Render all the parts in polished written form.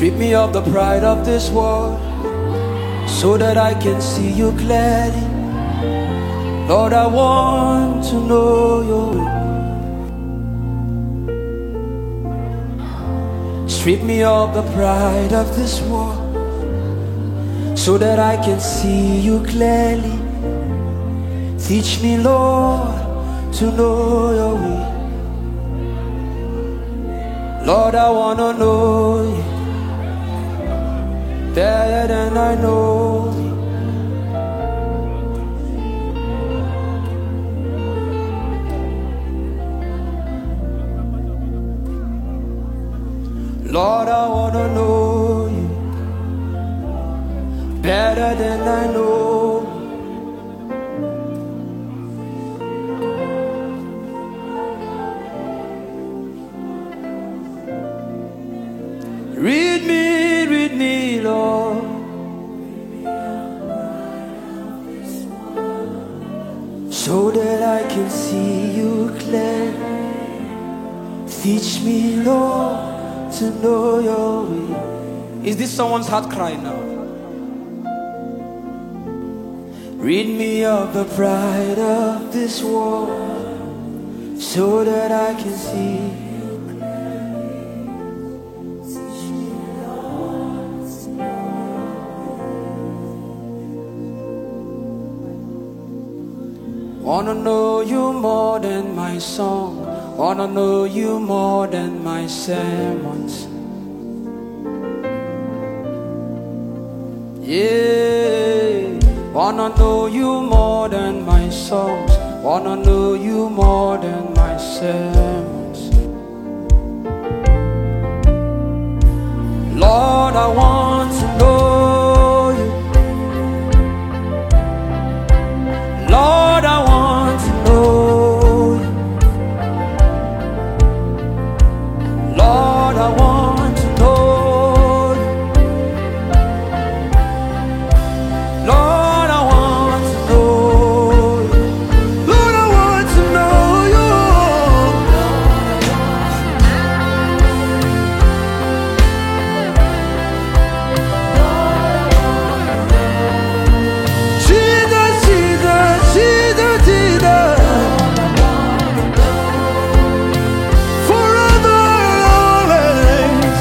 Strip me of the pride of this world, so that I can see you clearly. Lord, I want to know your will. Strip me of the pride of this world, so that I can see you clearly. Teach me, Lord, to know your will. Lord, I want to know you better than I know you. Lord, I want to know you better than I know you. Read me, Lord, so that I can see you clearly. Teach me, Lord, to know your will. Is this someone's heart cry now? Rid me of the pride of this world, so that I can see you. Wanna know you more than my song, wanna know you more than my sermons. Yeah, wanna know you more than my songs, wanna know you more than my sermons. Lord, I want to know you. Lord, I want to know you. Lord, I want to know you. Lord, I want to know you. Lord, I want to know you. Jesus, Jesus, Jesus, Jesus. Forever always.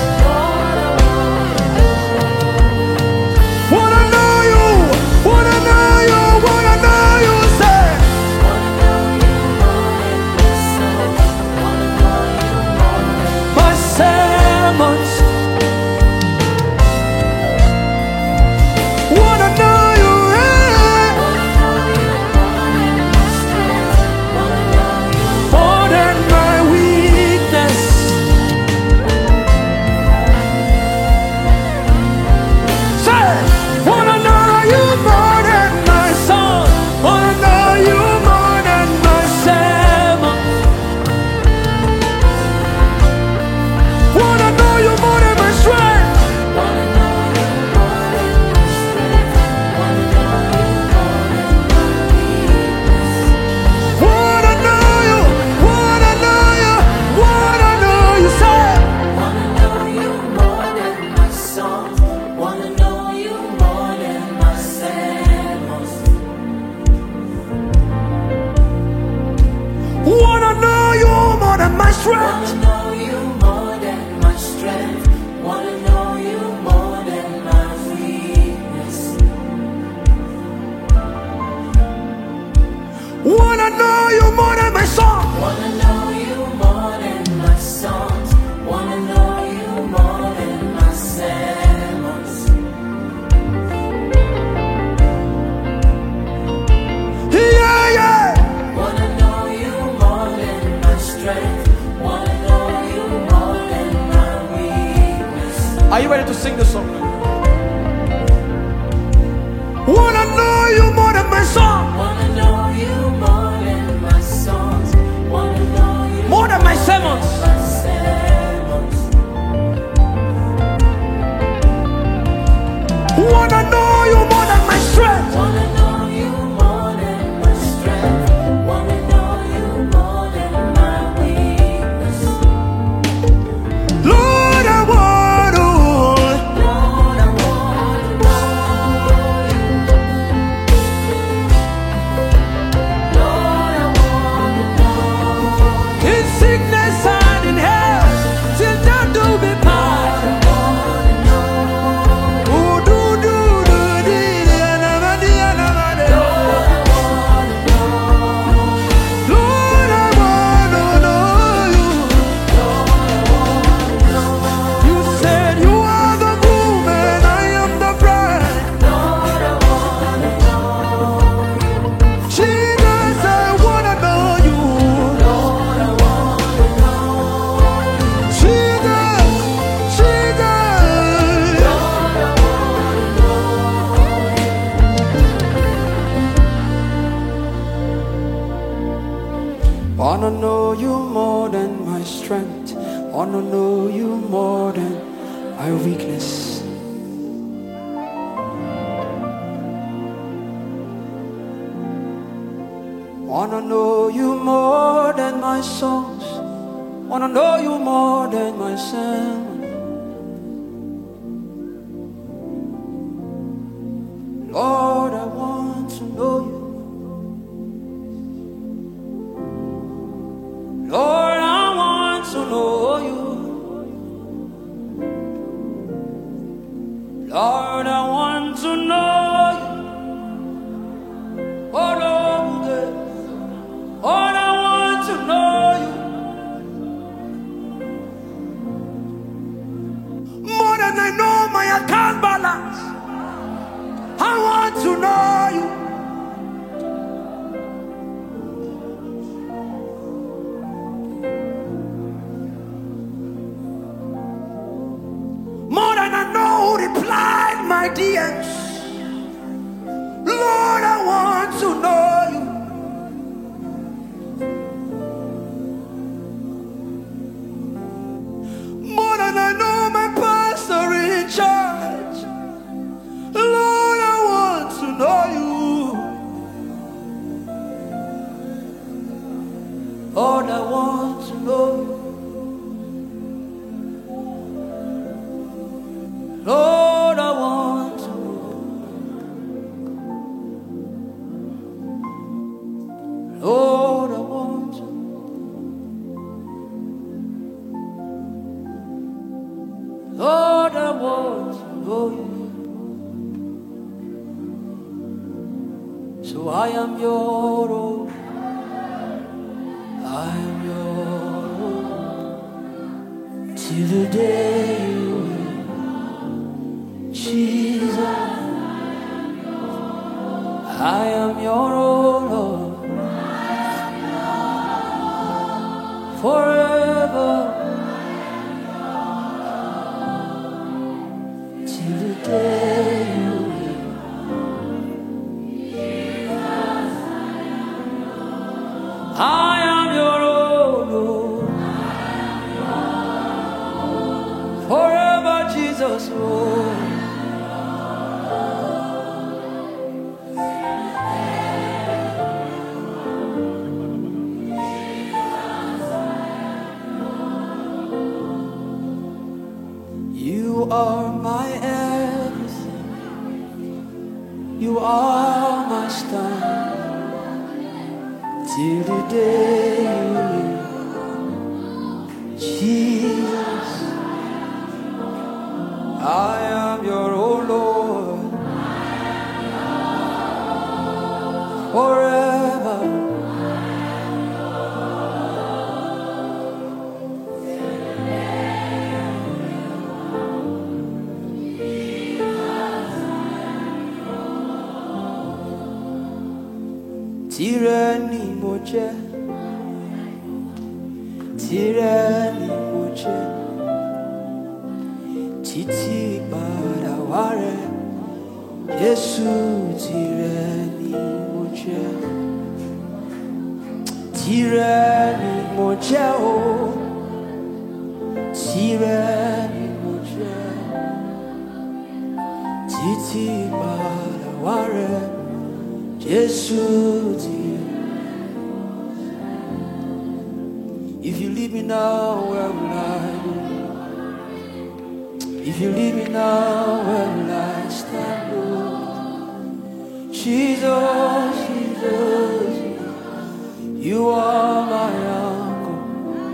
Wanna know you, wanna know you, wanna know you, say. My sermons. Wanna know you, eh? More than my weakness. Say, wanna know you more than my song, wanna know you more than my sermon. Wanna know you more than my strength. Wanna know you, wanna know you, wanna know you, say. Wanna know you more than my songs. Wanna know you more than my sermons. Wanna know you more than my strength. Wanna know you more than my strength. Wanna know you more than my weakness. Wanna know you more than my song. Wanna know you more than my songs. Wanna know you more than my sermons. Yeah, yeah. Wanna know you more than my strength. Wanna know you more than my weakness. Are you ready to sing the song now? Wanna know you more than my song, Wanna know you more than my songs. Wanna know you more than my sermons. my sermons. Wanna know you more than my strength. Wanna know you more than my strength. Wanna know you more than my weakness. Lord, I want to my weakness. Wanna know you more than my songs. Wanna know you more than my sermon. Lord, I want to know you. Lord, I want to know you. Lord, I want to know you. Oh, Lord, Lord, I want to know you. More than I know my account balance, I want to know you. More than I know who replied my DMs, Lord, I want to know you. More than I know my pastor in charge, Lord, I want to know you. Lord, I want to know you. Lord, I want to know you. Lord, I want to know you. Lord, I want to know you. So I am your own. I am your own. Till the day you will, Jesus. I am your own, Lord. Forever. Till the day you will. I am your own, Lord. Forever, Jesus, Lord. You are my everything. You are my star. Till the day you will, Jesus. I am your own Lord. Forever. Tyranny mo jẹ́, tyranny mo jẹ́, títí ìpadà wá rẹ̀, Jésù tyranny mo jẹ́, tyranny mo jẹ́ o, tyranny mo jẹ́, títí ìpadà wá rẹ̀, Jésù tyranny. If you leave me now, where will I go? If you leave me now, where will I stand? Lord? Jesus, Jesus, you are my uncle.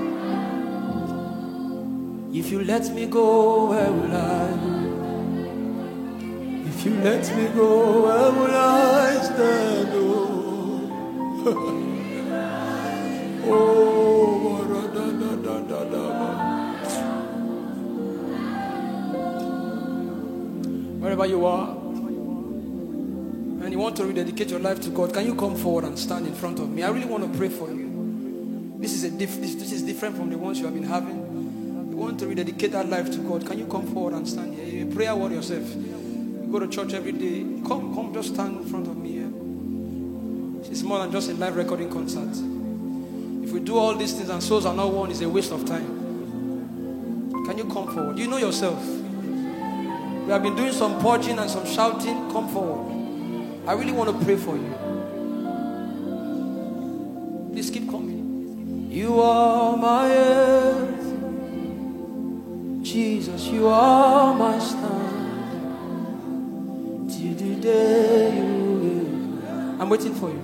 If you let me go, where will I go? If you let me go, where will I stand? Oh. Wherever you are, and you want to rededicate your life to God, can you come forward and stand in front of me? I really want to pray for you. This is different from the ones you have been having. You want to rededicate that life to God. Can you come forward and stand here? You're a prayer warrior yourself. You go to church every day. Come, just stand in front of me here. It's more than just a live recording concert. If we do all these things and souls are not won, it's a waste of time. Can you come forward? You know yourself. We have been doing some purging and some shouting. Come forward. I really want to pray for you. Please keep coming. You are my earth. Jesus, you are my stand. Till the day you will. I'm waiting for you.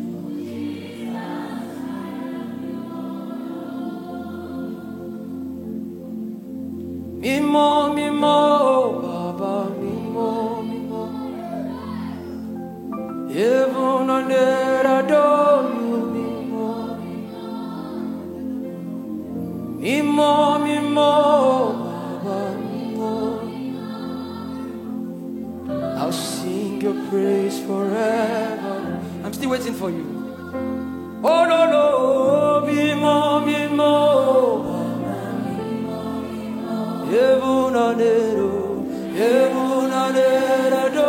Mimo, mimo, Baba, mimo, mimo. Even on earth adore you, mimo, mimo, mimo, Baba, mimo. I'll sing your praise forever. I'm still waiting for you. Oh no, no, mimo, mimo. Evunanero, evunanero,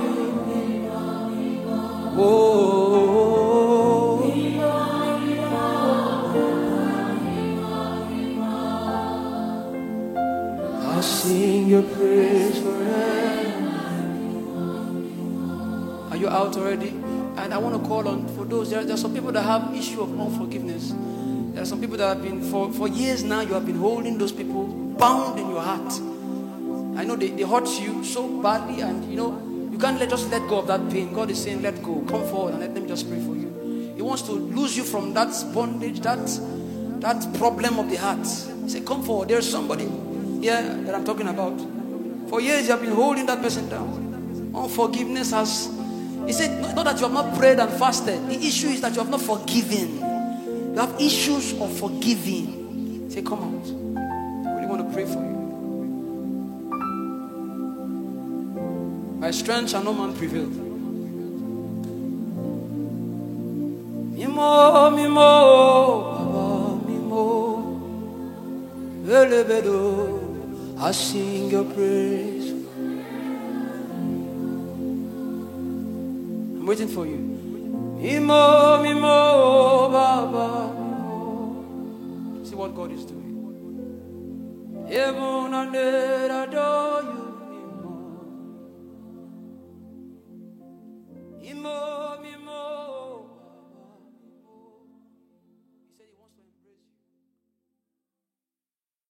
oh, I'll sing your praise forever. Are you out already? And I want to call on for those. There are some people that have issue of unforgiveness. There are some people that have been for years now. You have been holding those people bound in your heart. I know they hurt you so badly, and you can't just let go of that pain. God is saying, let go. Come forward and let them just pray for you. He wants to lose you from that bondage, that problem of the heart. He said, come forward. There's somebody here that I'm talking about. For years you have been holding that person down. Unforgiveness has. He said, not that you have not prayed and fasted. The issue is that you have not forgiven. You have issues of forgiving. Say, come out. I want to pray for you. By strength shall no man prevail. Mimo, mimo, Baba, mimo. Elebedo, I sing your praise. I'm waiting for you. Mimo, mimo, Baba, mimo. See what God is doing. Heaven and earth adore.